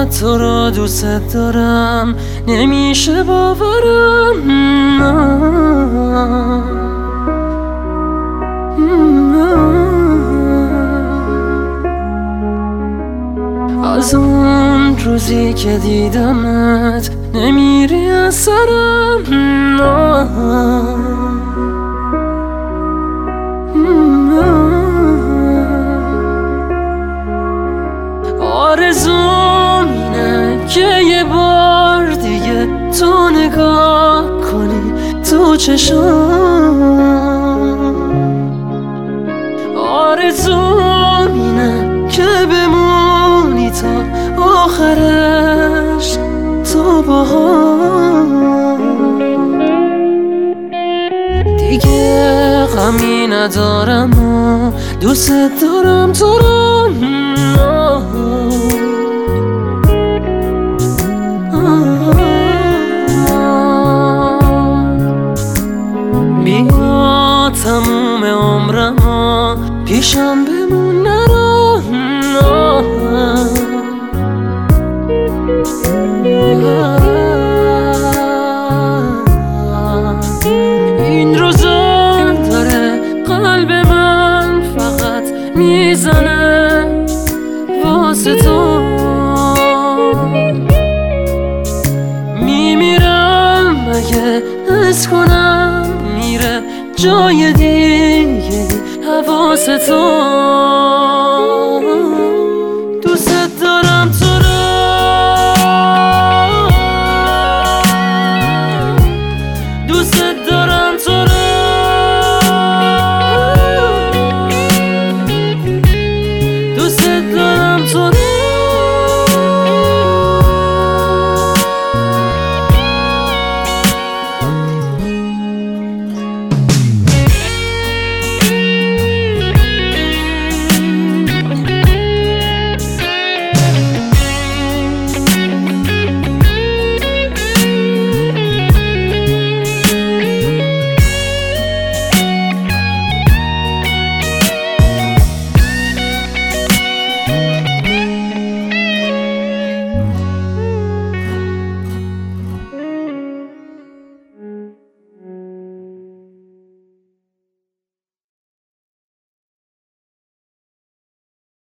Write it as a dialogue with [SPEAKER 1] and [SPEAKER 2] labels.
[SPEAKER 1] چقدر تو رو دوست دارم نمیشه باورم. از اون روزی که دیدمت نمیری از سرم. آرزوم اینه که یه بار دیگه تو نگاه کنی تو چشام. آرزوم اینه که بمونی تا آخرش تو باهام. دیگه غمی ندارم و دوست دارم تو رو. بیا تموم عمرم پیشم بمون نرو. این روزا داره قلب من فقط میزنه واسه تو. میمیرم اگه حس کنم میره جای دیگه حواس تو.